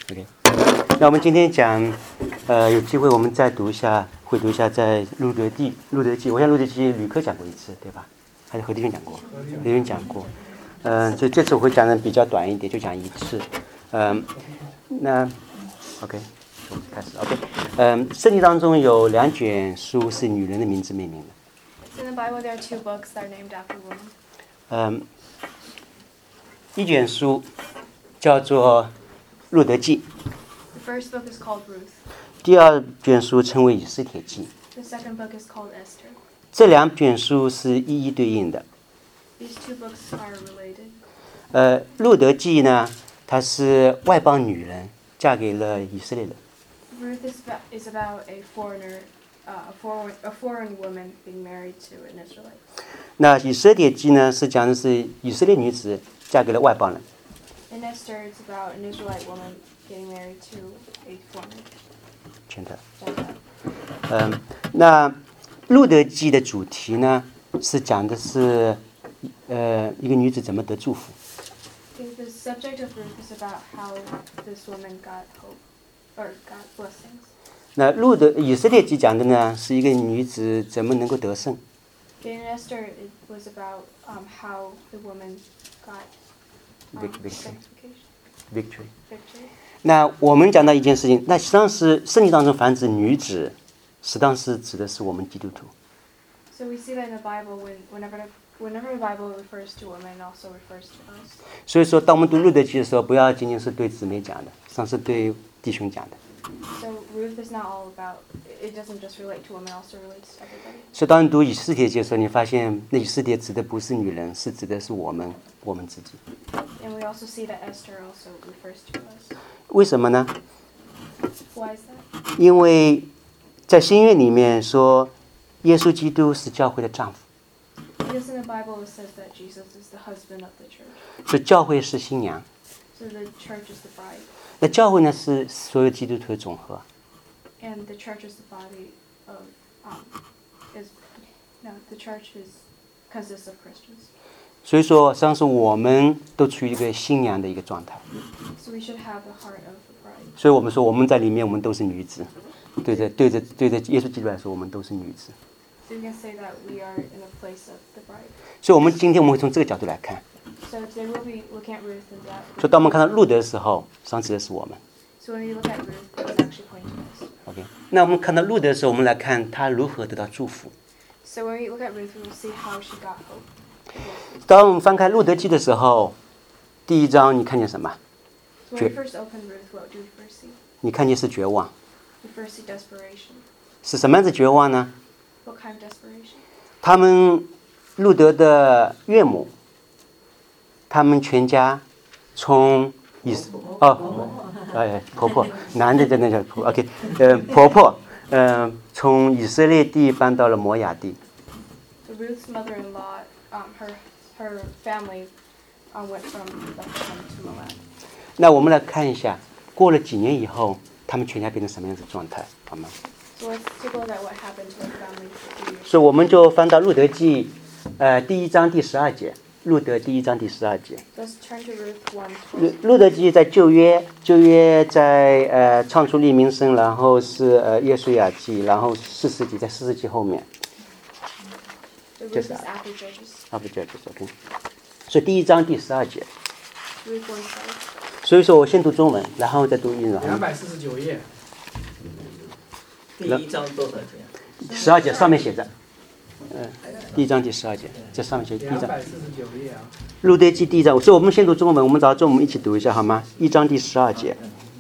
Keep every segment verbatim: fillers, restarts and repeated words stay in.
OK， 那我们今天讲，呃，有机会我们再读一下，会读一下在路德记，路德记，我想路德记吕克讲过一次，对吧？还是何弟兄讲过？何弟兄讲过。嗯、呃，所以这次我会讲的比较短一点，就讲一次。嗯、呃，那 OK， 开始 OK。嗯、呃，圣经当中有两卷书是女人的名字命名的。 In the Bible, there are two books that are named after women. 嗯，一卷书叫做《路德记》。 The first book is called Ruth. 第二卷书称为《以斯帖记》。 The second book is called Esther. 这两卷书是一一对应的。 These two books are related. 呃，《路德记》呢，它是外邦女人嫁给了以色列人。 Ruth is about, is about a foreigner, uh, a foreign, a foreign woman being married to an Israelite. 那《以斯帖记》呢，是讲的是以色列女子嫁给了外邦人。 In Esther, it's about an Israelite woman getting married to a foreigner. 全的。 Gentile. 嗯，那《路德记》的主题呢，是讲的是，呃，一个女子怎么得祝福。 I think the subject of Ruth is about how this woman got hope, or got blessings. 那路德以色列记讲的呢，是一个女子怎么能够得胜。 In Esther, it was about um, how the woman got um, Vic- victory. sanctification, Victory。 victory. 那我们讲到一件事情，那实际上是圣经当中凡指女子，实际上是指的是我们基督徒。 So we see that in the Bible, when, whenever the, whenever the Bible refers to women, it also refers to us. 所以说，当我们读路德记的时候，不要仅仅是对姊妹讲的，实际上是对弟兄讲的。 So Ruth is not all about, it doesn't just relate to women, it also relates to everybody. 所以当你读以斯帖记的时候，你发现那以斯帖指的不是女人，是指的是我们，我们自己。 And we also see that Esther also refers to us. 为什么呢？ Why is that? 因为在新约里面说，耶稣基督是教会的丈夫， Because in the Bible it says that Jesus is the husband of the church. 所以教会是新娘。 So the church is the bride. 那教会呢是所有基督徒的总和。 And the church is the body of, um, is, no, the church is, consists of Christians. 所以说，实际上是我们都处于一个新娘的一个状态。 So we should have the heart of the bride. 所以我们说我们在里面，我们都是女子。对着对着对着耶稣基督来说，我们都是女子。 So you can say that we are in a place of the bride. 所以，我们今天我们会从这个角度来看。 So today we'll be looking at Ruth in that. 所以，当我们看到路德的时候，实际上指的是我们。 So when we look at Ruth, it's actually pointing to us. OK， 那我们看到路德的时候，我们来看他如何得到祝福。 So when we look at Ruth, we will see how she got hope. 当我们翻开路德记的时候，第一章你看见什么？ So when we first open Ruth, what do we first see? 你看见是绝望， We first see desperation. 是什么样子绝望呢？ What kind of desperation? 他们路德的岳母，他们全家从以哦，哎，婆婆，男的在那叫婆 ，OK， 呃，婆婆，呃，从以色列地搬到了摩亚地。 So Ruth's mother-in-law, um, her her family, um, went from Bethlehem to Moab. 那我们来看一下，过了几年以后，他们全家变成什么样子的状态，好吗？ So let's take a look at what happened to her family for two years. 所以我们就翻到路德记，呃，第一章第十二节，路德第一章第十二节。 Let's turn to Ruth one. 路路德记在旧约，旧约在呃创出利民生，然后是呃约书亚记，然后四世纪在四世纪后面。 So Ruth Just is after Judges. 啊，不对，就是 OK。所以第一章第十二节。 Ruth one five. 所以说我先读中文，然后再读英文。 两百四十九页， 第一章多少节？ 十二节上面写着，嗯、第一章第十二节，这上面写第一章。 两百四十九页啊。 路德记第一章，所以我们先读中文，我们找中文一起读一下好吗？一章第十二节，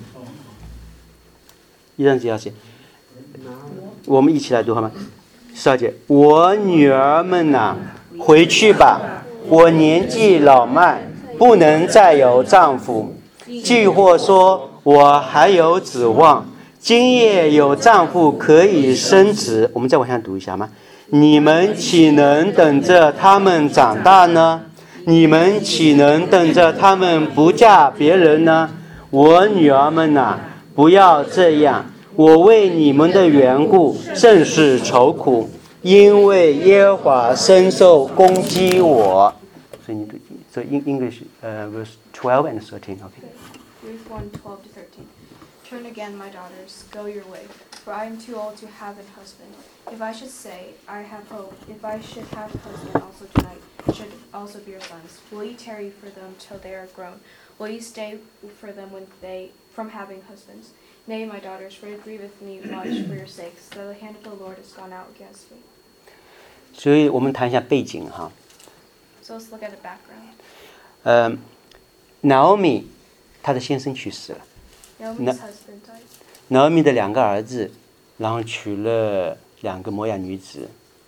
一章第十二节，我们一起来读好吗？十二节，我女儿们呐、回去吧，我年纪老迈，不能再有丈夫。既或说我还有指望，今夜有丈夫可以生子。我们再往下读一下吗？你们岂能等着他们长大呢？你们岂能等着他们不嫁别人呢？我女儿们呐、不要这样，我为你们的缘故甚是愁苦，因为耶和华深受攻击我。所以你读，所以 English 呃、uh, verse twelve and thirteen，OK、okay. Ruth one twelve to thirteen. Turn again, my daughters, go your way, for I am too old to have a husband. If I should say, I have hope, if I should have a husband also tonight, should also bear sons, will you tarry for them till they are grown? Will you stay for them when they from having husbands? Nay, my daughters, for it grieveth me much for your sakes, that the hand of the Lord is gone out against me. 所以我们谈一下背景哈。 So let's look at the background. 呃 ，Naomi 她的先生去世了。 Naomi's husband died. Naomi 的两个儿子，然后娶了两个摩亚女子。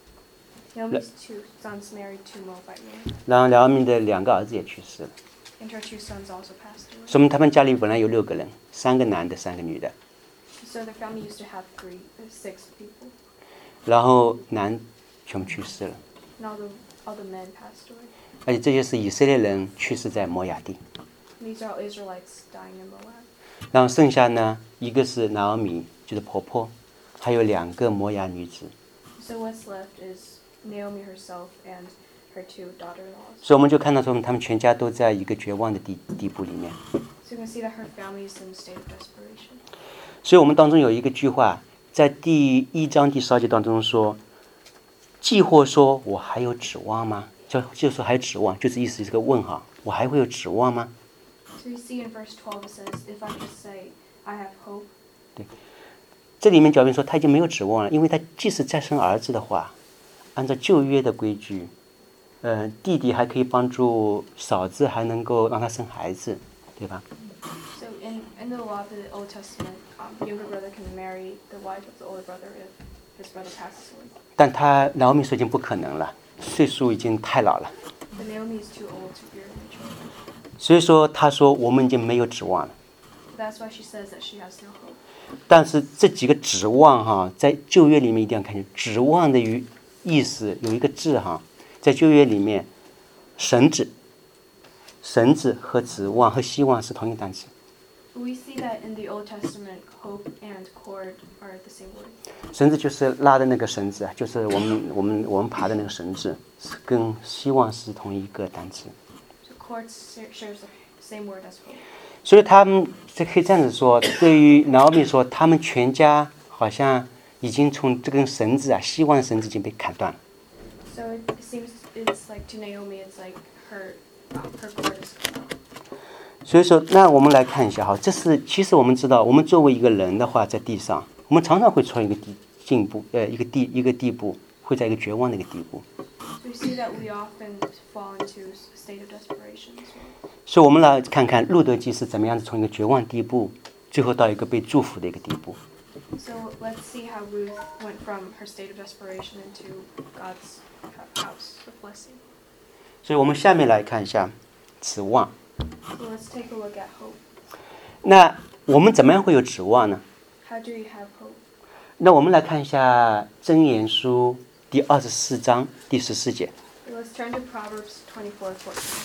Naomi's two sons married two Moabite women. 然后 Naomi 的两个儿子也去世了。 And her two sons also passed away. 说明他们家里本来有六个人，三个男的，三个女的。 So their family used to have three, six people. 然后男全部去世了。 And all the all the men passed away. 而且这些是以色列人去世在摩亚地。 These are all Israelites dying in Moab. 然后剩下呢，一个是拿俄米，就是婆婆，还有两个摩亚女子。 So what's left is Naomi herself and her two daughter-in-laws. 所以我们就看到说，他们全家都在一个绝望的地地步里面。 So you can see that her family is in a state of desperation. 所以我们当中有一个句话，在第一章第十二节当中说，既或说我还有指望吗？就就是说还有指望，就是意思是个问号，我还会有指望吗？ So you see in verse twelve it says, if I just say, I have hope. 对，这里面表明说他已经没有指望了，因为他即使再生儿子的话，按照旧约的规矩，呃，弟弟还可以帮助嫂子，还能够让他生孩子，对吧？ So in, in the law of the Old Testament, um, the younger brother can marry the wife of the older brother if his brother passes away. 但他老米说已经不可能了，岁数已经太老了， But Naomi is too old to bear any children. 所以说他说我们已经没有指望了。 That's why she says that she has no hope. 但是这几个指望哈，在旧约里面一定要看清，指望的语意思有一个字哈，在旧约里面，神指，神指和指望和希望是同一个单词。 We see that in the Old Testament, hope and cord are the same word. 绳子就是拉的那个绳子，就是我们我们我们爬的那个绳子，是跟希望是同一个单词。 So cord shares the same word as hope. 所以他们这可以这样子说，对于拿俄米说，他们全家好像已经从这根绳子啊，希望的绳子已经被砍断了。 So it seems it's like to Naomi, it's like her um, her cord is cut off. 所以说，那我们来看一下哈，这是其实我们知道，我们作为一个人的话，在地上，我们常常会处于一个地进步，呃，一个地一个地步，会在一个绝望的一个地步。 So we see that we often fall into a state of desperation as well. 所以我们来看看路德记是怎么样子从一个绝望地步，最后到一个被祝福的一个地步。 So let's see how Ruth went from her state of desperation into God's house of blessing. 所以我们下面来看一下指望。 So let's take a look at hope. 那我们怎么样会有指望呢？ How do you have hope? 那我们来看一下箴言书第二十四章第十四节。 So let's turn to Proverbs twenty-four fourteen.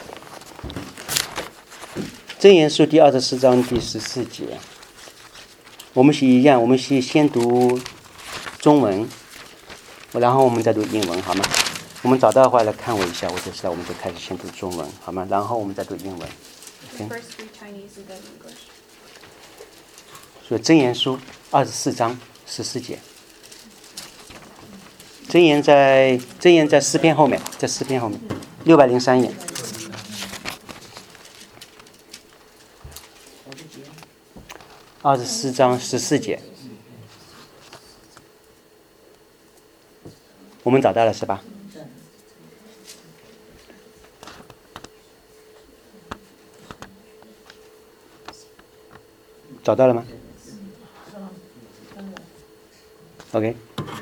箴言书第二十四章第十四节，我们是一样，我们是先读中文，然后我们再读英文，好吗？我们找到的话来看我一下，我就知道我们就开始先读中文，好吗？然后我们再读英文。Okay? First read Chinese and then English. 所以箴言书二十四章十四节，箴言在箴言在诗篇后面，在诗篇后面六百零三页。二十四章十四节，我们找到了是吧？找到了吗 ？OK，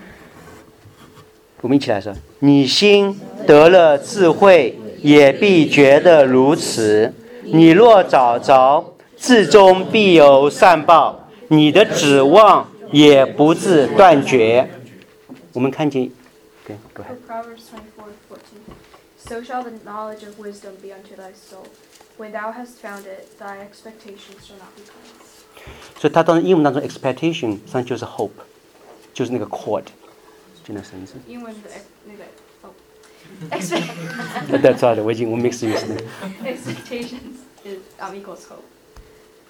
我们一起来说：你心得了智慧，也必觉得如此。你若找着，至终必有善报，你的指望也不致断绝。我们看见 ，OK， go ahead. For Proverbs twenty-four fourteen. So shall the knowledge of wisdom be unto thy soul. When thou hast found it, thy expectations shall not be cut off. 所以它当中英文当中 expectation 实际上就是 hope， 就是那个 cord， 就那绳子。 英文的那个哦 expect 对，错的，我已经我 mix 意思了。 expectations is um, equals hope.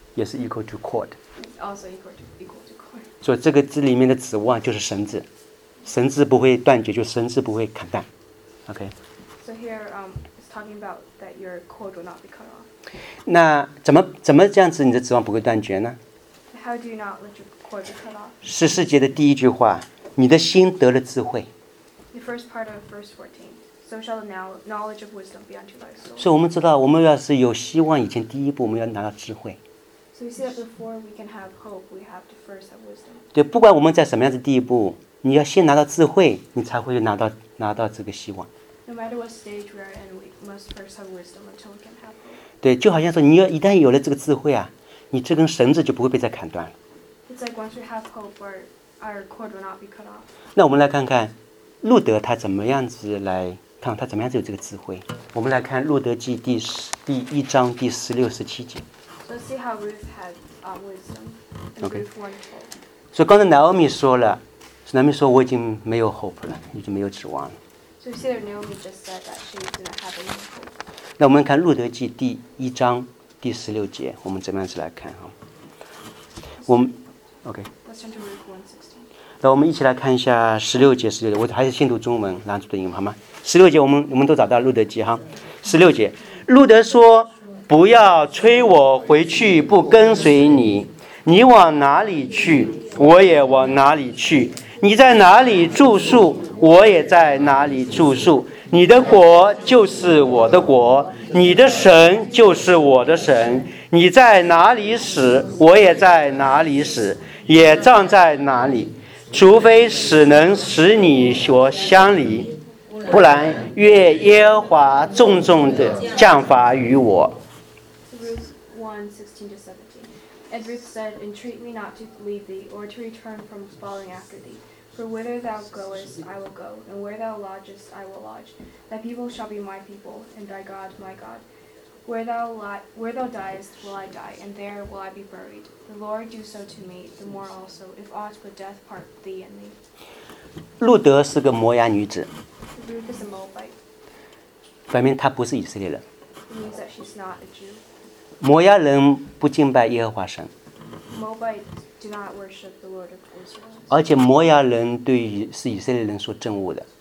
也是 equal to cord。 It's also equal to equal to cord. 所以这个字里面的指望就是绳子，绳子不会断绝，就绳子不会砍断。OK。 So here um, it's talking about that your cord will not be cut off. 那怎么怎么这样子你的指望不会断绝呢？ How do you not let your cord be cut off? 十四节的第一句话，你的心得了智慧。 The first part of verse fourteen. So shall the now- knowledge of wisdom be unto thy soul. 所以我们知道，我们要是有希望，以前第一步我们要拿到智慧。 So we see that before we can have hope, we have to first have wisdom. 对，不管我们在什么样的第一步，你要先拿到智慧，你才会拿到拿到这个希望。 No matter what stage we are in, we must first have wisdom until we can have hope. 对，就好像说，你要一旦有了这个智慧啊，你这根绳子就不会被再砍断了。 It's like once we have hope, our, our cord will not be cut off. 那我们来看看路德他怎么样子来看他怎么样子有这个智慧。我们来看路德记第十第一章第十六十七节。 So let's see how Ruth had um, wisdom. In Okay. Ruth one twelve. 所以刚才 Naomi 说了 ，Naomi 说我已经没有 hope 了，已经没有指望了。 So we see that Naomi just said that she did not have any hope. 那我们看路德记第一章第十六节，我们怎么样子来看哈？我们 OK， Let's turn to Ruth one sixteen. 那我们一起来看一下十六节、十六节，我还是先读中文，然后读英文好吗？十六节我们我们都找到路德记哈。十六节，路德说：“不要催我回去，不跟随你。你往哪里去，我也往哪里去；你在哪里住宿，我也在哪里住宿。你的国就是我的国，你的神就是我的神。你在哪里死，我也在哪里死，也葬在哪里。除非死能使你所相离，不然愿耶和华重重的降罚于我。” So Ruth one sixteen to seventeen. And Ruth said, Entreat me not to leave thee, or to return from following after thee. For whither thou goest, I will go, and where thou lodgest, I will lodge. Thy people shall be my people, and thy God my God. Where thou, li- where thou diest will I die, and there will I be buried. The Lord do so to me, the more also, if aught but death part thee and me. 路德是个摩押女子， So Ruth is a Moabite. 表明她不是以色列人。 It means that she's not a Jew. 摩押人不敬拜耶和华神， Moabites do not worship the Lord of Israel. 而且摩押人对于是以色列人所憎恶的，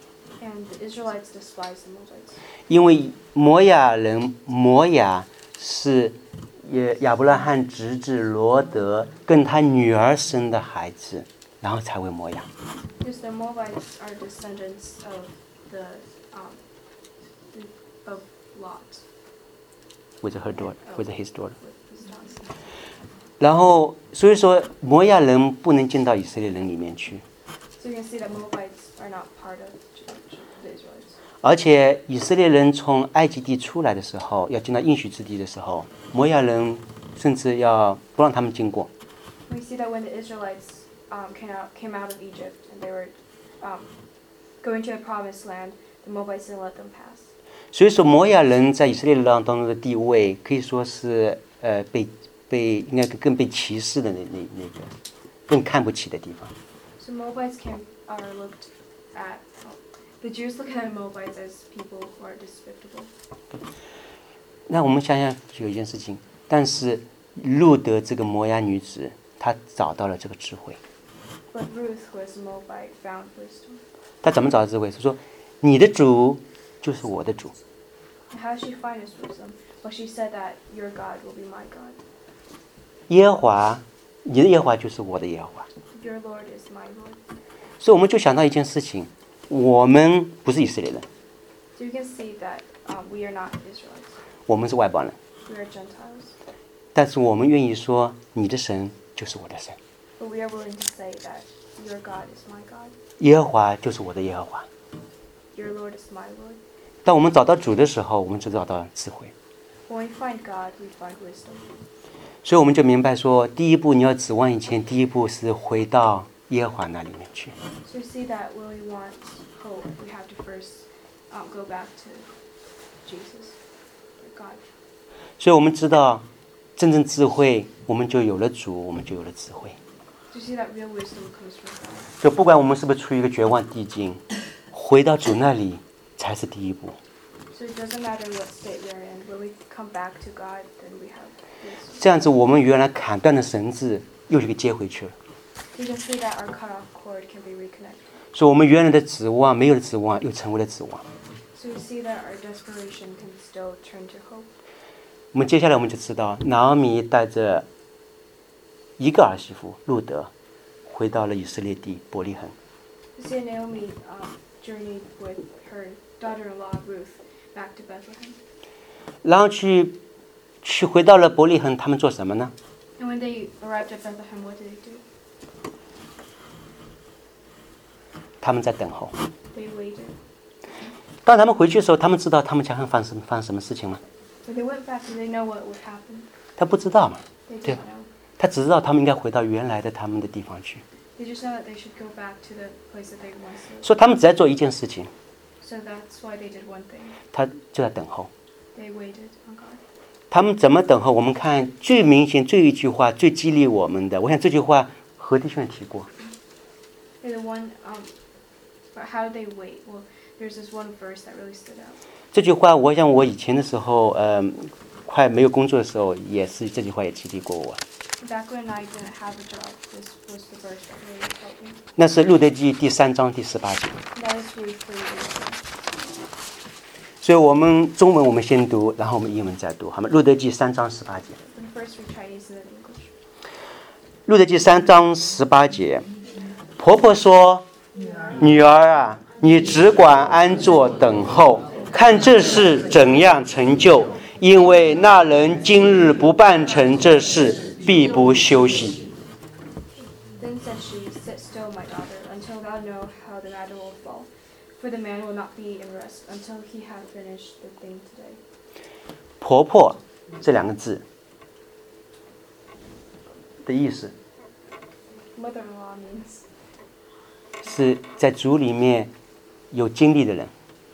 And the Israelites despise the Moabites. 因为摩押人摩押是也亚伯拉罕侄子罗德跟他女儿生的孩子，然后才为摩押。 Because the Moabites are descendants of the um, of Lot. with her daughter, with his daughter. With his daughter. 然后所以说摩押人不能进到以色列人里面去， So you can see that Moabites are not part of Ju- Ju- the Israelites. 而且以色列人从埃及地出来的时候，要进到应许之地的时候，摩押人甚至要不让他们经过。 We see that when the Israelites um, came out came out of Egypt and they were um, going to the promised land, the Moabites didn't let them pass. 所以说摩押人在以色列人当中的地位，可以说是呃被被应该更被歧视的那那那个更看不起的地方。 So Moabites came are looked at. oh, the Jews look at Moabites as people who are despicable. 那我们想想有一件事情，但是路德这个摩押女子，她找到了这个智慧。 But Ruth, who is a Moabite, found wisdom. 她怎么找到智慧？是说你的主就是我的主。 And how did she find this wisdom? Well, she said that your God will be my God. 耶和华，你的耶和华就是我的耶和华。 Your Lord is my Lord. 所以我们就想到一件事情，我们不是以色列人， So you can see that um, we are not Israelites. 我们是外邦人， We are Gentiles. 但是我们愿意说你的神就是我的神， But we are willing to say that your God is my God. 耶和华就是我的耶和华。 Your Lord is my Lord. 当我们找到主的时候，我们就找到智慧。 When we find God, we find wisdom. 所以我们就明白说，第一步你要指望以前，第一步是回到耶和华那里面去。 So you see that when we want hope, we have to first um, go back to Jesus, God. 所以我们知道，真正智慧，我们就有了主，我们就有了智慧。 So you see that real wisdom comes from God. 就不管我们是不是处于一个绝望地境，回到主那里才是第一步。 So So it doesn't matter what state we are in. When we come back to God, then we have wisdom. 这样子，我们原来砍断的绳子又给接回去了。 We can see that our cut-off cord can be reconnected. 所以，我们原来的指望没有的指望，又成为了指望。 So we see that our desperation can still turn to hope. 我们接下来我们就知道，拿俄米带着一个儿媳妇路德，回到了以色列地伯利恒。 We see Naomi um, journeyed with her daughter-in-law Ruth back to Bethlehem. 然后去去回到了伯利恒，他们做什么呢？ And when they arrived at Bethlehem, what did they do? 他们在等候。 They waited. 当他们回去的时候，他们知道他们家会发生发生什么事情吗？ When they went back, did they know what would happen? 他不知道嘛， They 对 didn't know. 他只知道他们应该回到原来的他们的地方去。 They just know that they should go back to the place that they once lived. 所以他们只在做一件事情， So that's why they did one thing. 他就在等候。 They waited on God. 他们怎么等候？我们看最明显、最一句话、最激励我们的，我想这句话何弟兄也提过。 Okay, the one, um, but how did they wait? Well, there's this one verse that really stood out. 这句话，我想我以前的时候，呃，快没有工作的时候，也是这句话也激励过我。 Back when I didn't have a job, this was the verse that really helped me. 那是路德记第三章第十八节。 That is Ruth three eighteen. 所以我们中文我们先读，然后我们英文再读，好吗？路德记三章十八节。 And first we Chinese and then English. 路德记三章十八节，婆婆说：“女儿啊，你只管安坐等候，看这事怎样成就。因为那人今日不办成这事，必不休息。” Then said she, Sit still, my daughter, until thou know how the matter will fall. For the man will not be in rest until he hath finished the thing today. 婆婆这两个字的意思 Mother-in-law means 是在主里面有经历的人，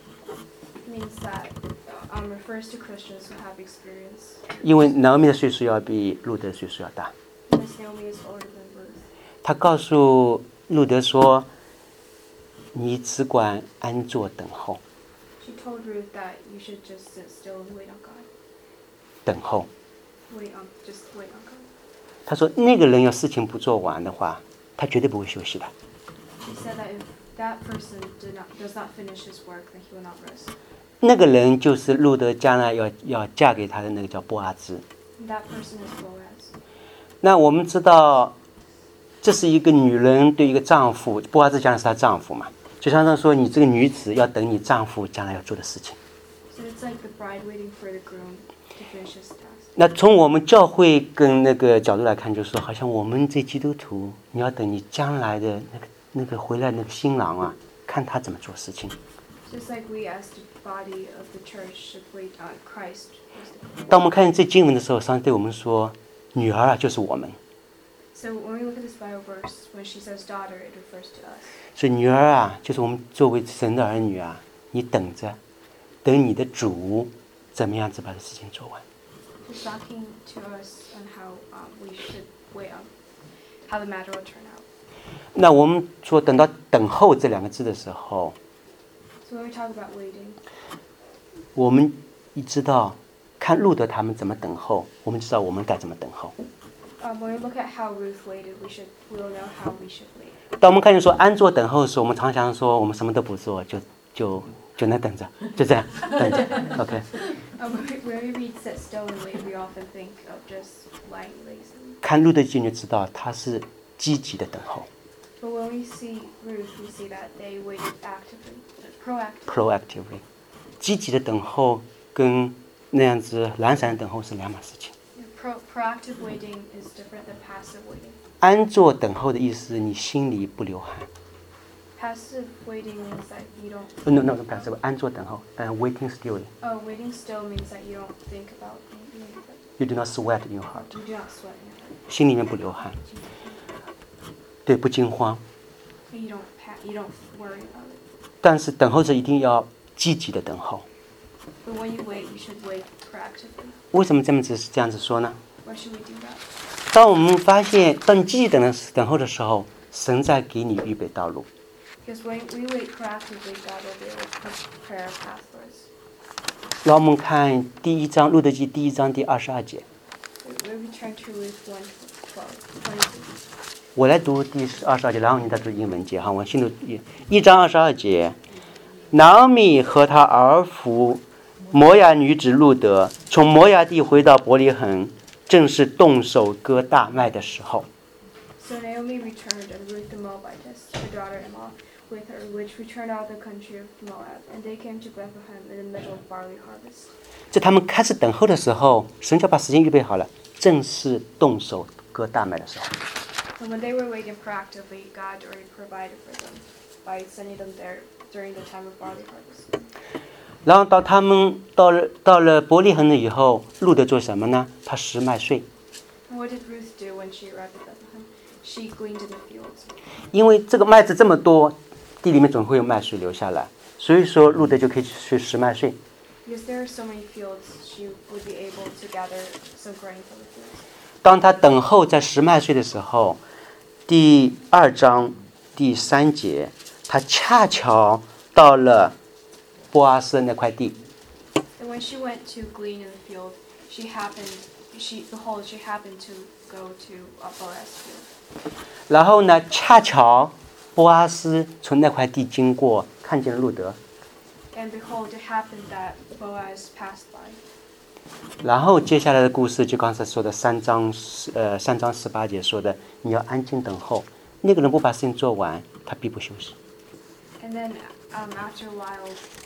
means that um, refers to Christians who have experience. 因为拿俄米的岁数要比路德的岁数要大。 Because Naomi is older than Ruth. 他告诉路德说：“你只管安坐等候， She told Ruth that you should just sit still and wait on God. 等候。” Wait on, just wait on God. 他说：“那个人要事情不做完的话，他绝对不会休息的。” She said that if that person did not, does not finish his work, then he will not rest. 那个人就是路德将来要要嫁给他的那个叫波阿兹。 And that person is Boaz. 那我们知道，这是一个女人对一个丈夫，波阿兹将来是她丈夫嘛，就相当于说，你这个女子要等你丈夫将来要做的事情。 So it's like the bride waiting for the groom to finish his task. 那从我们教会跟那个角度来看，就是说，好像我们这基督徒，你要等你将来的那个那个回来那个新郎啊，看他怎么做事情。 Just like we as the body of the church should wait on Christ. as the groom. 当我们看见这经文的时候，上帝对我们说：“女儿啊，就是我们。” So when we look at this Bible verse, when she says daughter, it refers to us. 所以女儿啊，就是我们作为神的儿女啊，你等着，等你的主怎么样子把这事情做完。 She's talking to us on how um, we should wait on how the matter will turn out. 那我们说等到等候这两个字的时候， So when we talk about waiting, 我们一知道看路德他们怎么等候，我们知道我们该怎么等候。 um, when we look at how Ruth waited, we should we will know how we should wait. 当我们看见说安坐等候的时候，我们常常说我们什么都不做，就就就能等着，就这样等着。OK。 Um, when, we, when we read sit still and wait, we often think of just lying lazily. 看路德记就知道他是积极的等候 But when we see Ruth, we see that they waited actively, proactively. ，proactively， 积极的等候跟那样子懒散的等候是两码事情。 Pro, proactive waiting is different than passive waiting. 安坐等候的意思，你心里不流汗。 Passive waiting means that you don't. No no no， 不是安坐等候，呃、uh,，waiting stillly。 Oh, waiting still means that you don't think about anything. You do not sweat in your heart， You do not sweat in your heart. 心里面不流汗，对，不惊慌。 You don't pa- you don't worry about it. 但是等候者一定要积极的等候。 But when you wait, you should wait proactively. 为什么这么子这样子说呢？ Why should we do that? 当我们发现，当你积极等的等候的时候，神在给你预备道路。 Because when we wait proactively, God will be able to prepare a path for us. 让我们看第一章路得记第一章第二十二节。 We return to Ruth one twelve. 我来读第二十二节，然后你再读英文节哈。我先读一章二十二节。拿俄米和他儿妇摩亚女子路得从摩亚地回到伯利恒，正是动手割大麦的时候。 So Naomi returned, and Ruth the Moabitess, her daughter-in-law, with her, which returned out of the country of Moab, and they came to Bethlehem in the middle of barley harvest. 在他们开始等候的时候，神就把时间预备好了，正是动手割大麦的时候。 And when they were waiting proactively, God already provided for them by sending them there during the time of barley harvest. 然后到他们到了到了伯利恒了以后，路得做什么呢？他拾麦穗。 And what did Ruth do when she arrived at Bethlehem? She gleaned in the fields. 因为这个麦子这么多，地里面总会有麦穗留下来，所以说路得就可以去拾麦穗。 Because there are so many fields, she would be able to gather some grain from the fields. 当他等候在拾麦穗的时候，第二章第三节，他恰巧到了波阿斯那块地。 And when she went to glean in the field, she happened, she behold, she happened to go to uh, Boaz's field. 然后呢，恰巧波阿斯从那块地经过，看见了路得。 And behold, it happened that Boaz passed by. 然后接下来的故事就刚才说的三章呃三章十八节说的，你要安静等候，那个人不把事情做完，他必不休息。 And then um, after a while,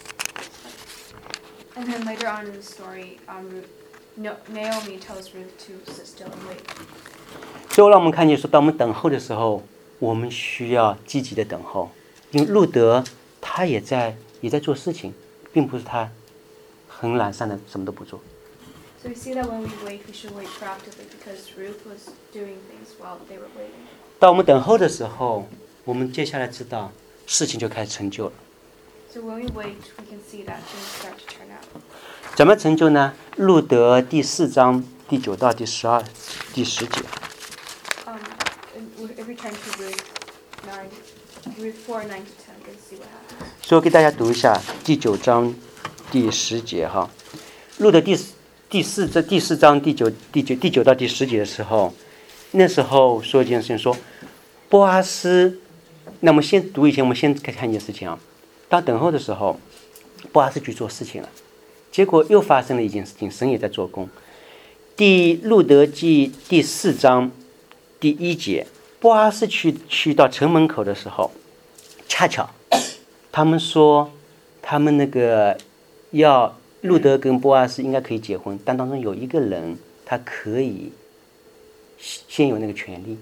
and then later on in the story, um, Ruth, no, Naomi tells Ruth to sit still and wait. 最后让我们看见说，当我们等候的时候，我们需要积极的等候，因为路得他也在也在做事情，并不是他很懒散的什么都不做。 So we see that when we wait, we should wait proactively because Ruth was doing things while they were waiting. 当我们等候的时候，我们接下来知道事情就开始成就了。 So when we wait, we can see that things start to turn out. 怎么成就呢？路得第四章第九到第十二、第十节。 Um, and if we turn to Ruth nine, Ruth four nine to ten, let's see what happens. 所以我给大家读一下第九章第十节哈。路得第第四这第四章第九第九第九到第十节的时候，那时候说一件事情说，波阿斯。那么先读以前，我们先看一件事情啊。当等候的时候，波阿斯去做事情了，结果又发生了一件事情，神也在做工。第路得记第四章第一节，波阿斯去去到城门口的时候，恰巧他们说他们那个要路得跟波阿斯应该可以结婚，但当中有一个人他可以先有那个权利。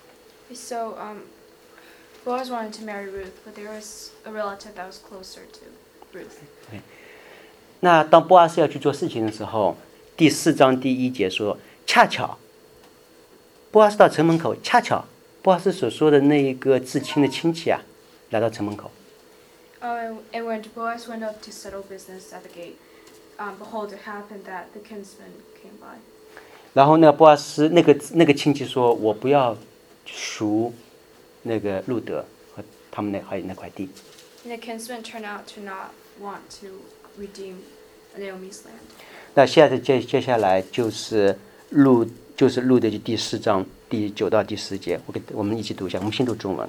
So um, Boaz wanted to marry Ruth, but there was a relative that was closer to Ruth. 那当波阿斯要去做事情的时候，第四章第一节说，恰巧波阿斯到城门口，恰巧波阿斯所说的那一个至亲的亲戚啊，来到城门口。 Uh, and when Boaz went up to settle business at the gate, um, behold, it happened that the kinsman came by. 然后那个波阿斯那个那个亲戚说，我不要赎那个路得和他们那还有那块地。 And the kinsman turned out to not want to redeem Naomi's land. 那现在接接下来就是路就是路得记第四章第九到第十节，我给我们一起读一下，我们先读中文。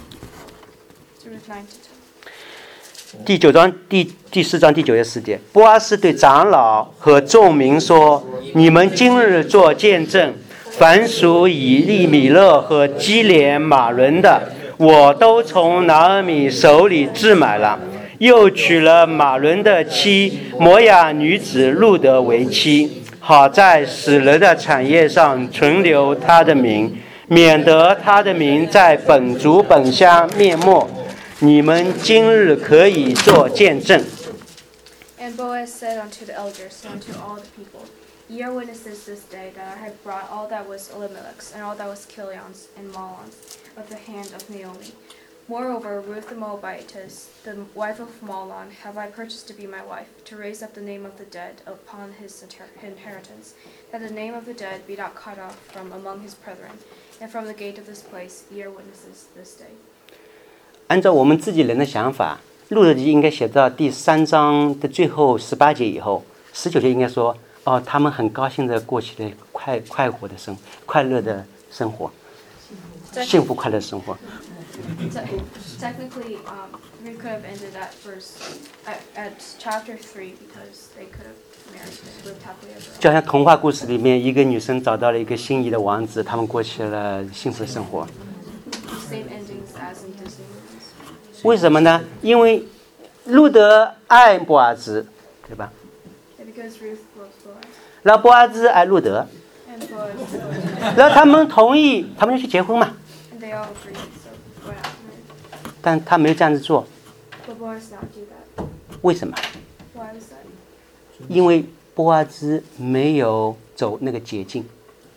So Ruth nine to ten. 第九章第第四章第九节十节，波阿斯对长老和众民说：“你们今日做见证，凡属以利米勒和基连马伦的，我都从拿俄米手里置买了，又娶了马伦的妻摩亚女子路得为妻，好在死了的产业上存留他的名，免得他的名在本族本乡灭没。你们今日可以做见证。” And Boaz said unto the elders and unto all the people, Ye are witnesses this day that I have brought all that was Elimelech's and all that was Kilion's and Mahlon's of the hand of Naomi. Moreover, Ruth the Moabitess, the wife of Mahlon, have I purchased to be my wife, to raise up the name of the dead upon his inheritance, that the name of the dead be not cut off from among his brethren, and from the gate of this place ye are witnesses this day. 按照我们自己人的想法， 路得记应该写到第三章的最后十八节以后，十九节应该说，哦，他们很高兴的过起了快快活的生快乐的生活，幸福快乐的生活。 Technically, um, we could have ended at verse at, at chapter three because they could have married and lived happily ever after. 就像童话故事里面，一个女生找到了一个心仪的王子，他们过起了幸福的生活。 Same endings as in Disney movies. 为什么呢？因为路得爱波阿兹，对吧？ Yeah, because Ruth loves Boaz 然后波阿兹爱路得， and Boaz loves Ruth. 然后他们同意，他们就去结婚嘛。 And they all agreed, so why not marry? 但他没有这样子做， But Boaz did not do that. 为什么？ Why was that? 因为波阿兹没有走那个捷径。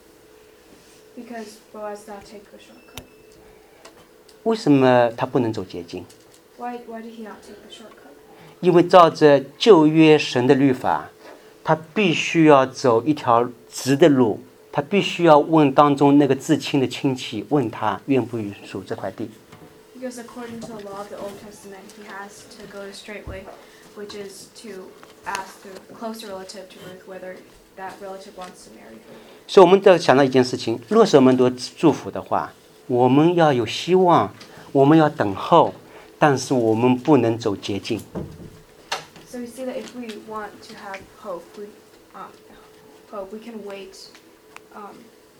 Because Boaz did not take the shortcut. 为什么他不能走捷径？ Why why did he not take the shortcut? 因为照着旧约神的律法，他必须要走一条直的路，他必须要问当中那个至亲的亲戚，问他愿不愿属这块地。 Because according to the law of the Old Testament, he has to go the straight way, which is to ask the closer relative to Ruth whether that relative wants to marry her. 所以我们要想到一件事情，若是我们得祝福的话，我们要有希望，我们要等候，但是我们不能走捷径。 So we see that if we want to have hope, we um, hope we can wait um,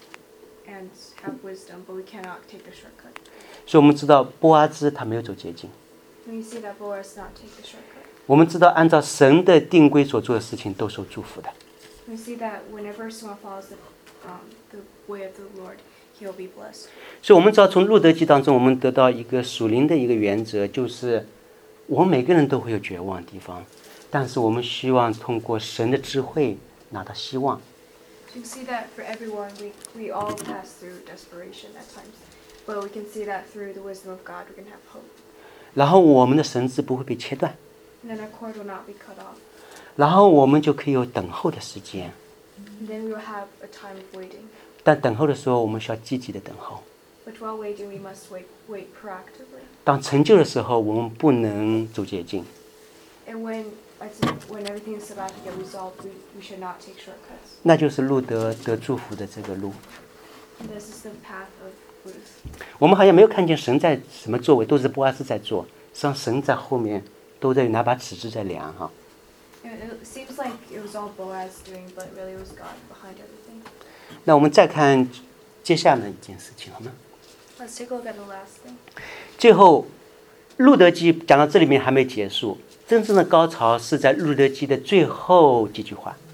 and have wisdom, but we cannot take the shortcut. 所以我们知道波阿兹他没有走捷径， And we see that Boaz did not take the shortcut. 我们知道按照神的定规所做的事情都受祝福的。 We see that whenever someone follows the um, the way of the Lord, he will be blessed. 所以我们知道从路得记当中，我们得到一个属灵的一个原则，就是我们每个人都会有绝望的地方，但是我们希望通过神的智慧拿到希望。 So you can see that for everyone, we, we all pass through desperation at times. But we can see that through the wisdom of God, we can have hope. 然后我们的绳子不会被切断， And then our cord will not be cut off. 然后我们就可以有等候的时间。 And then we will have a time of waiting. 但等候的时候，我们需要积极的等候。 But while waiting, we must wait, wait proactively. 当成就的时候，我们不能走捷径。 And when, when everything is about to get resolved, we, we should not take shortcuts. 那就是路得得祝福的这个路。 And this is the path of Ruth. 我们好像没有看见神在什么作为，都是波阿斯在做。实际上，神在后面都在拿把尺子在量哈。 It, it seems like it was all Boaz doing, but really it was God behind everything. 那我们再看接下来一件事情，好吗？ Let's take a look at the last thing. 最后，路得记讲到这里面还没结束，真正的高潮是在路得记的最后几句话。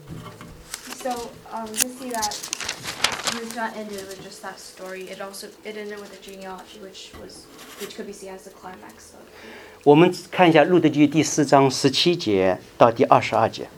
So um, we see that Ruth not ended with just that story. It also it ended with a genealogy, which was which could be seen as the climax of. 我们看一下路得记第四章十七节到第二十二节。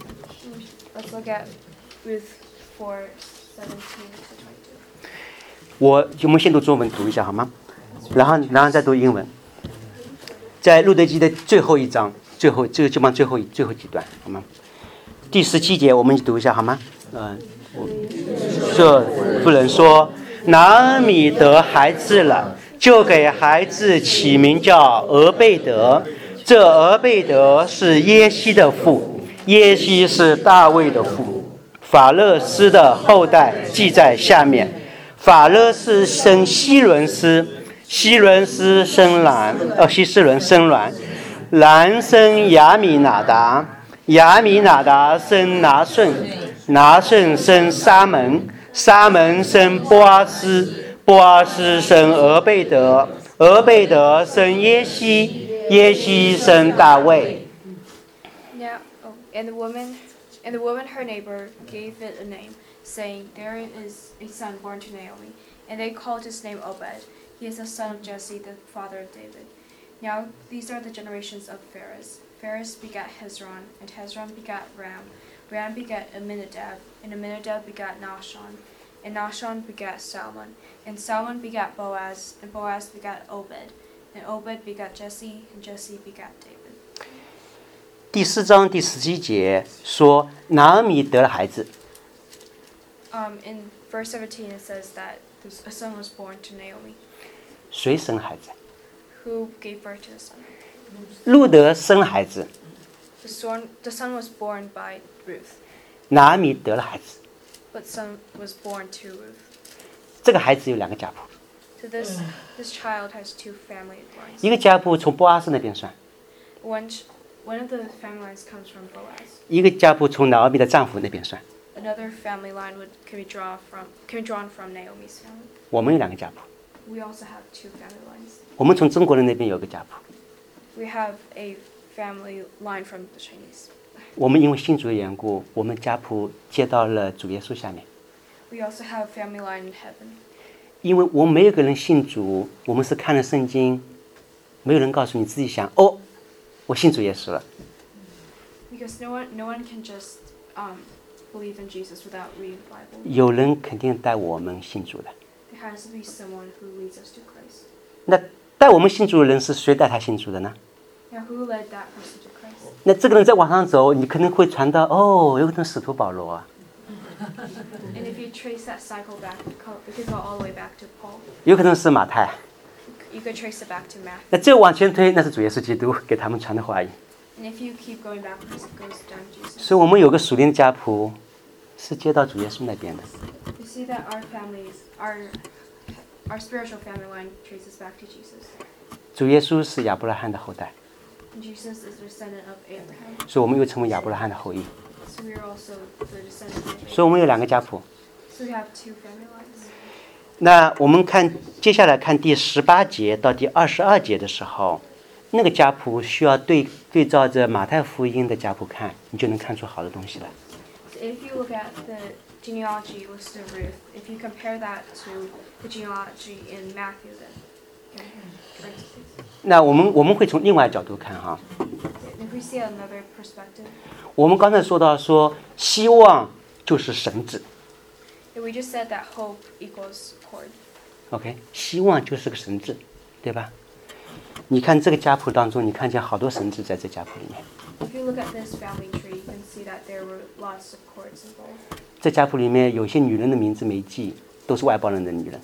Let's look at Ruth four seventeen to twenty-two. 我我们先读中文读一下好吗？然后然后再读英文。在路得记的最后一章，最后这个基本上最后最后几段好吗？第十七节我们一起读一下好吗？嗯、呃，这不能说拿俄米得孩子了，就给孩子起名叫俄贝德。这俄贝德是耶西的父，耶西是大卫的父。法勒斯的后代记在下面。法勒斯生希伦斯，希伦斯生兰，呃，希斯伦生兰，兰生亚米拿达，亚米拿达生拿顺，拿顺生沙门，沙门生波阿斯，波阿斯生俄贝德，俄贝德生耶西，耶西生大卫。 Now, oh, and the woman, and the woman her neighbor gave it a name, saying, "There is a son born to Naomi," and they called his name Obed. He is the son of Jesse, the father of David. Now these are the generations of Phares. Phares begat Hezron, and Hezron begat Ram. Ram begat Amminadab, and Amminadab begat Nahshon, and Nahshon begat Salmon, and Salmon begat Boaz, and Boaz begat Obed, and Obed begat Jesse, and Jesse begat David. 第四章第十七节说，拿俄米得了孩子。 Um, in verse seventeen, it says that a son was born to Naomi. 谁生孩子？ Who gave birth to the son? 路德生了孩子， The son, the son was born by Ruth, 拿俄米得了孩子。 but son was born to Ruth. 这个孩子有两个家谱， So this this child has two family lines. 一个家谱从波阿斯那边算， One ch- one of the family lines comes from Boaz. 一个家谱从拿俄米的丈夫那边算。 Another family line would can be drawn from can be drawn from Naomi's family. 我们有两个家谱， We also have two family lines. 我们从中国人那边有个家谱。 We have a family line from the Chinese. 我们因为信主的缘故，我们家谱接到了主耶稣下面。 We also have family line in heaven. 因为我们没有个人信主，我们是看了圣经，没有人告诉你自己想哦，我信主耶稣了。 Because no one no one can just um, believe in Jesus without reading the Bible. 有人肯定带我们信主的。 There has to be someone who leads us to Christ. 那带我们信主的人是谁带他信主的呢？ Now, who led that person to Christ? 那这个人在往上走，你可能会传到哦，有可能使徒保罗啊， And if you trace that cycle back, it could go all the way back to Paul. 有可能是马太。 You could trace it back to Matthew. 那这往前推，那是主耶稣基督给他们传的话语。 And if you keep going backwards, it goes down to Jesus. 所以我们有个属灵的家谱，是接到主耶稣那边的。 You see that our families, our our spiritual family line traces back to Jesus. 主耶稣是亚伯拉罕的后代， And Jesus is the descendant of Abraham. 所以我们又成为亚伯拉罕的后裔。 So we are also the descendants of 所以我 Abraham. 们有两个家谱。 So we have two family lines. 那我们看接下来看第十八节到第二十二节的时候，那个家谱需要对对照着马太福音的家谱看，你就能看出好的东西来。 So if you look at the genealogy listed of Ruth, if you compare that to the genealogy in Matthew, then you can correct it. 那我们我们会从另外角度看哈， If we see another perspective, 我们刚才说到说希望就是神子 if we just said that hope equals cord. ，OK， 希望就是个神子，对吧？你看这个家谱当中，你看见好多神子在这家谱里面。 If you look at this family tree, you can see that there were lots of cords involved. 这家谱里面有些女人的名字没记，都是外邦人的女人。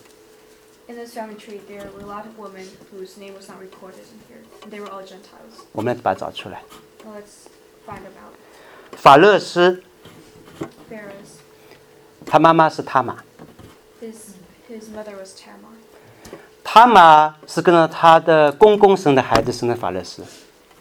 In this family tree, there were a lot of women whose name was not recorded in here. And they were all Gentiles. 我们来把它找出来。 Well, let's find them out. 法勒斯， Pharaoh's, 他妈妈是他玛， his his mother was Tamar. 他玛是跟着他的公公生的孩子生的法勒斯。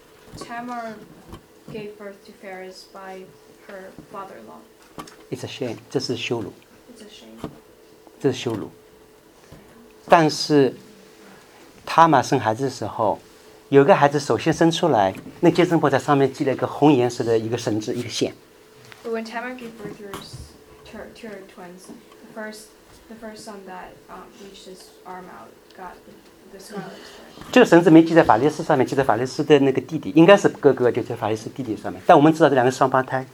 Tamar gave birth to Pharaoh by her father-in-law. It's a shame， 这是羞辱， It's a shame. 这是羞辱。但是，他玛生孩子的时候，有个孩子首先生出来，那接生婆在上面系了一个红颜色的一个绳子，一个线。 But when Tamar gave birth to her, s- to her, to her twins, the first the first son that um, reached his arm out got the, the scarlet thread. 这个绳子没系在法列斯上面，系在法列斯的那个弟弟，应该是哥哥，就在法列斯弟弟上面。但我们知道这两个双胞胎。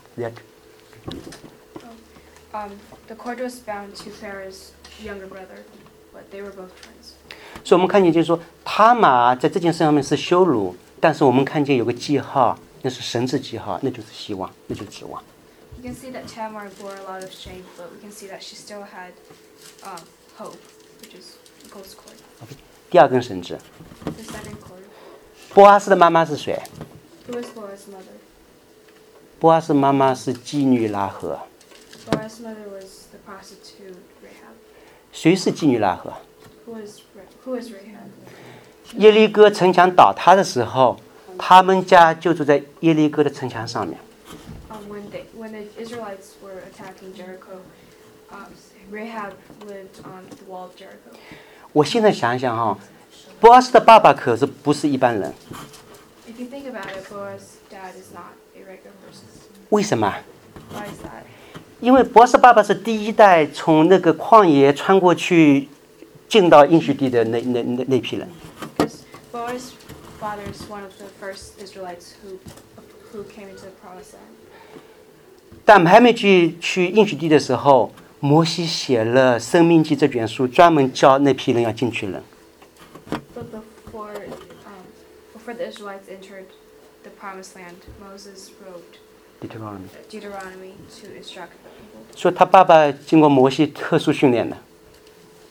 Um, the cord was bound to Pharaoh's younger brother, but they were both twins. 所以我们看见就是说，他玛在这件事上面是羞辱，但是我们看见有个记号，那是神之记号，那就是希望，那就是指望。 You can see that Tamar bore a lot of shame, but we can see that she still had um, hope, which is God's cord. 第二根绳子， The second cord. 波阿斯的妈妈是谁？ Who was Boaz's mother? 波阿斯妈妈是妓女拉合。 Boaz's mother was the prostitute Rahab. 谁是妓女拉合？ Who was Ra- who was Rahab? 耶利哥城墙倒塌的时候，他们家就住在耶利哥的城墙上面。 Um, when they when the Israelites were attacking Jericho, um, Rahab lived on the wall of Jericho. 我现在想一想哈，波阿斯的爸爸可是不是一般人， If you think about it, Boaz's dad is not a regular person. 为什么？ Why is that? 因为波阿斯爸爸是第一代从那个旷野穿过去进到应许地的那那那那批人。 Because Boaz's father is one of the first Israelites who who came into the promised land. 但还没去去应许地的时候，摩西写了《生命记》这卷书，专门教那批人要进去人。 But before um, before the Israelites entered the promised land, Moses wrote Deuteronomy， Deuteronomy to instruct the people. 说他爸爸经过摩西特殊训练的。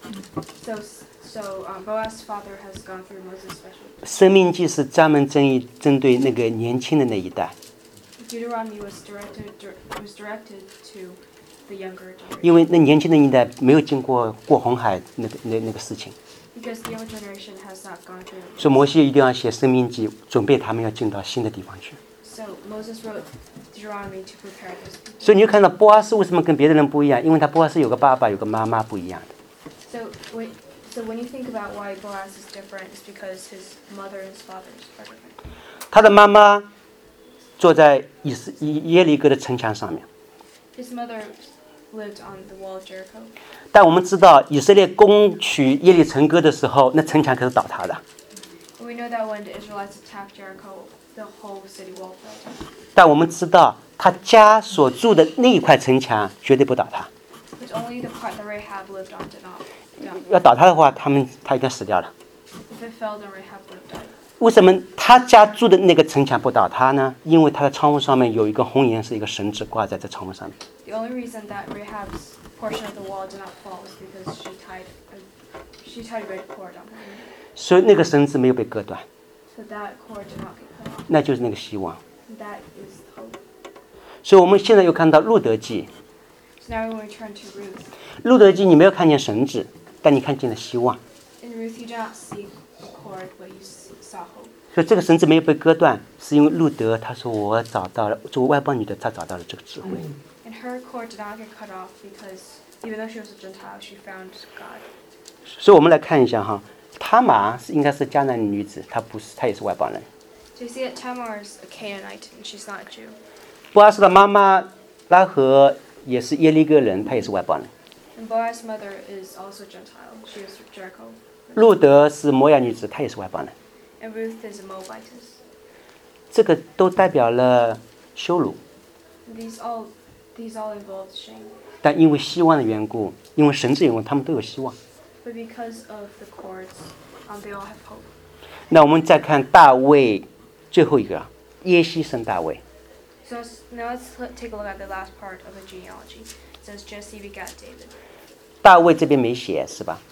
So, so um, Boaz's father has gone through Moses' special. 生命记是专门针于针对那个年轻的那一代， Deuteronomy was directed was directed to the younger generation. 因为那年轻的一代没有经过过红海那个那那个事情， Because the younger generation has not gone through. 所以摩西一定要写生命记，准备他们要进到新的地方去。 So Moses wrote Deuteronomy to prepare his people. 所以你就看到波阿斯为什么跟别的人不一样，因为他波阿斯有个爸爸有个妈妈不一样的。 So when so when you think about why Boaz is different, it's because his mother and his father are different. 他的妈妈坐在以斯耶利哥的城墙上面， His mother lived on the wall of Jericho. 但我们知道以色列攻取耶利城歌的时候，那城墙可是倒塌的。 We know that when the Israelites attacked Jericho, the whole city wall fell down. 但我们知道他家所住的那一块城墙绝对不倒塌， But only the part that Rahab lived on did not down. 要倒塌的话，他们他应该死掉了。 If it fell, then Rahab would have died. 为什么他家住的那个城墙不倒塌呢？因为他的窗户上面有一个红颜色一个绳子挂在这窗户上面。 The only reason that Rahab's portion of the wall did not fall was because she tied a, she tied a red cord on her. 所以那个绳子没有被割断， So that cord did not get cut off. 那就是那个希望。 That is hope. 所以我们现在又看到路德记， So now when we turn to Ruth, 路德记你没有看见绳子，但你看见了希望。 in Ruth you do not see a cord, but you s- saw hope. 所以这个绳子没有被割断，是因为路德他说我找到了，作为外邦女的，她找到了这个智慧。 And her cord did not get cut off because even though she was a Gentile, she found God. 所以我们来看一下哈，他玛是应该是迦南女子，她不是，她也是外邦人。 So you see that Tamar is a Canaanite and she's not a Jew. 波阿斯的妈妈拉合也是耶利哥人，她也是外邦人。 And Boaz's mother is also Gentile. She is Jericho. 路德是摩亚女子，她也是外邦人。 And Ruth is a Moabitess. 这个都代表了羞辱， And these all these all involve shame. 但因为希望的缘故，因为神之缘故，他们都有希望。 But because of the cords, um, they all have hope. 那我们再看大卫最后一个，耶西生大卫。 So let's, now let's l- take a look at the last part of the genealogy. It says Jesse begat David. 大卫这边没写是吧？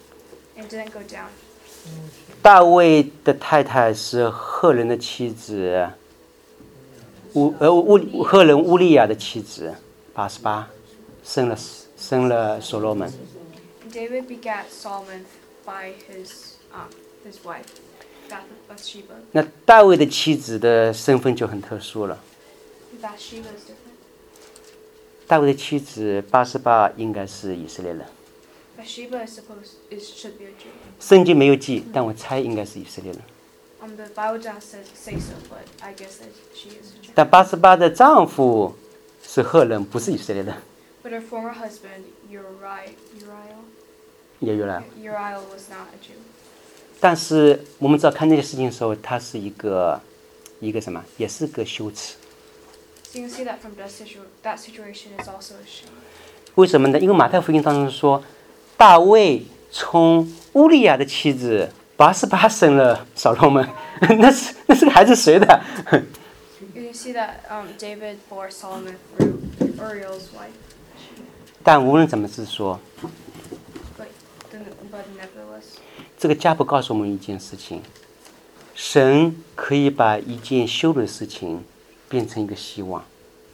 And didn't go down. 大卫的太太是赫人的妻子，乌呃乌赫人乌利亚的妻子，八十八，生了生了所罗门。 And David begat Solomon by his um, his wife, Bath- Bathsheba. 那大卫的妻子的身份就很特殊了。 Bathsheba is different. 大卫的妻子八十八应该是以色列人， Bathsheba is supposed is should be a Jew. 圣经没有记，但我猜应该是以色列人。 Um, the Bible does say, say so, but I guess that she is a Jew. 但八十八的丈夫是赫人，不是以色列人， But her former husband Uriah Uriah 也有了。 Uriah was not a Jew. 但是我们知道看这些事情的时候，他是一个一个什么，也是个羞耻。 So you can see that from that, situ- that situation is also a shame. 为什么呢？因为马太福音当中说，大卫从乌利亚的妻子八十八生了扫罗门，那是那是个孩子谁的？ You can see that um, David bore Solomon through Uriel's wife. 但无论怎么是说， But, the, but nevertheless, 这个家谱告诉我们一件事情：神可以把一件羞辱的事情变成一个希望。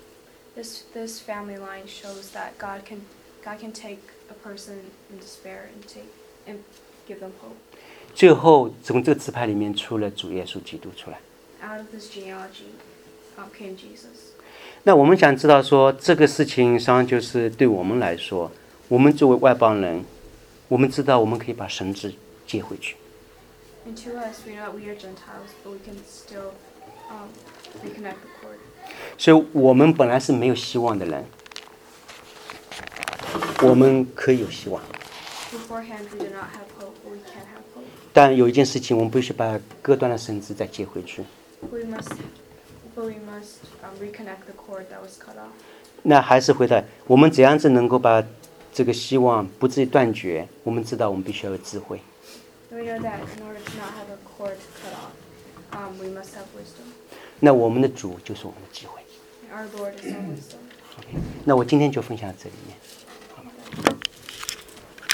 this this family line shows that God can God can take a person in despair and take and give them hope. 最后从这个支派里面出了主耶稣基督出来。 Out of this genealogy um, came Jesus. 那我们想知道说，这个事情实际上就是对我们来说，我们作为外邦人，我们知道我们可以把神子接回去。 And to us, we know that we are Gentiles, but we can still um, reconnect the cord. 所以我们本来是没有希望的人，我们可以有希望。 Beforehand, we did not have hope, but we can have hope. 但有一件事情，我们必须把割断的绳子再接回去。 We must, but we must um, reconnect the cord that was cut off. 那还是回来，我们怎样子能够把这个希望不至于断绝？我们知道我们必须要有智慧。 And we know that in order to not have a cord cut off, um, we must have wisdom. 那我们的主就是我们的智慧。 And our Lord is our wisdom. OK，那我今天就分享到这里面。